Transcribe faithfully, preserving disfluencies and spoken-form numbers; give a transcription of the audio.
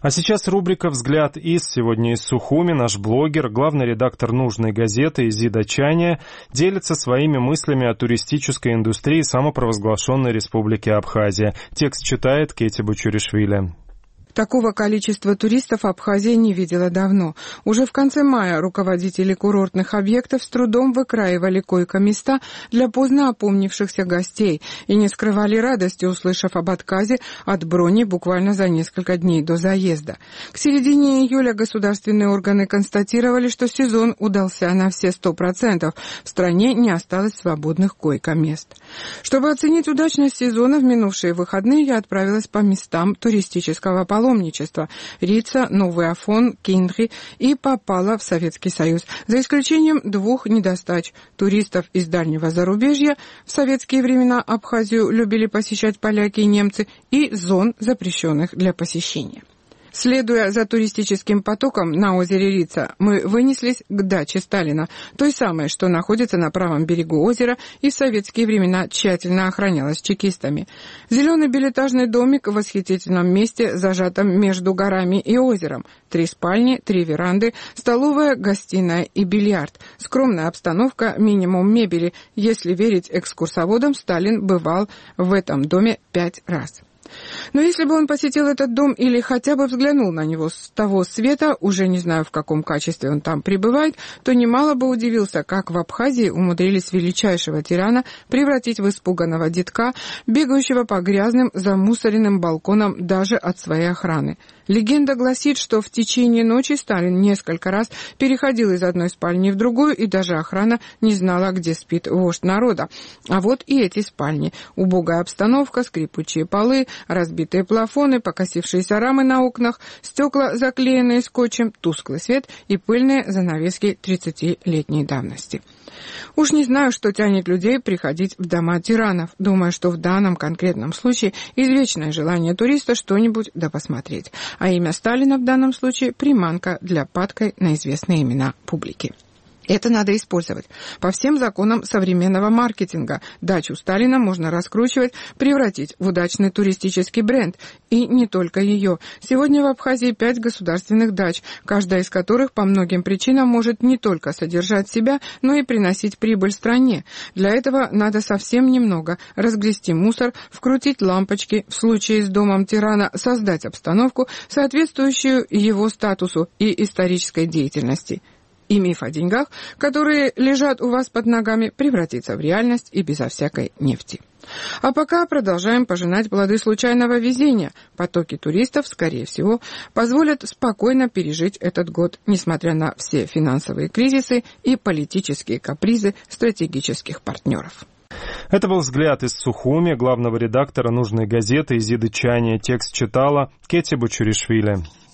А сейчас рубрика «Взгляд из». Сегодня из Сухуми наш блогер, главный редактор нужной газеты Изида Чаня делится своими мыслями о туристической индустрии самопровозглашенной Республики Абхазия. Текст читает Кети Бучуришвили. Такого количества туристов Абхазия не видела давно. Уже в конце мая руководители курортных объектов с трудом выкраивали койко-места для поздно опомнившихся гостей и не скрывали радости, услышав об отказе от брони буквально за несколько дней до заезда. К середине июля государственные органы констатировали, что сезон удался на все сто процентов. В стране не осталось свободных койко-мест. Чтобы оценить удачность сезона, в минувшие выходные я отправилась по местам туристического паломничества. паломничества Рица, Новый Афон, Киндри и попала в Советский Союз. За исключением двух недостач. Туристов из дальнего зарубежья в советские времена Абхазию любили посещать поляки и немцы, и зон, запрещенных для посещения. Следуя за туристическим потоком на озере Рица, мы вынеслись к даче Сталина, той самой, что находится на правом берегу озера и в советские времена тщательно охранялась чекистами. Зеленый билетажный домик в восхитительном месте, зажатом между горами и озером. Три спальни, три веранды, столовая, гостиная и бильярд. Скромная обстановка, минимум мебели. Если верить экскурсоводам, Сталин бывал в этом доме пять раз. Но если бы он посетил этот дом или хотя бы взглянул на него с того света, уже не знаю, в каком качестве он там пребывает, то немало бы удивился, как в Абхазии умудрились величайшего тирана превратить в испуганного детка, бегающего по грязным, замусоренным балконам даже от своей охраны. Легенда гласит, что в течение ночи Сталин несколько раз переходил из одной спальни в другую, и даже охрана не знала, где спит вождь народа. А вот и эти спальни. Убогая обстановка, скрипучие полы, разбитые плафоны, покосившиеся рамы на окнах, стекла, заклеенные скотчем, тусклый свет и пыльные занавески тридцатилетней давности. Уж не знаю, что тянет людей приходить в дома тиранов, думая, что в данном конкретном случае извечное желание туриста что-нибудь да посмотреть, а имя Сталина в данном случае приманка для падкой на известные имена публики. Это надо использовать. По всем законам современного маркетинга дачу Сталина можно раскручивать, превратить в удачный туристический бренд. И не только ее. Сегодня в Абхазии пять государственных дач, каждая из которых по многим причинам может не только содержать себя, но и приносить прибыль стране. Для этого надо совсем немного разгрести мусор, вкрутить лампочки, в случае с домом тирана создать обстановку, соответствующую его статусу и исторической деятельности. И миф о деньгах, которые лежат у вас под ногами, превратится в реальность и безо всякой нефти. А пока продолжаем пожинать плоды случайного везения. Потоки туристов, скорее всего, позволят спокойно пережить этот год, несмотря на все финансовые кризисы и политические капризы стратегических партнеров. Это был «Взгляд из Сухуми» главного редактора нужной газеты Изиды Чаня. Текст читала Кети Бучуришвили.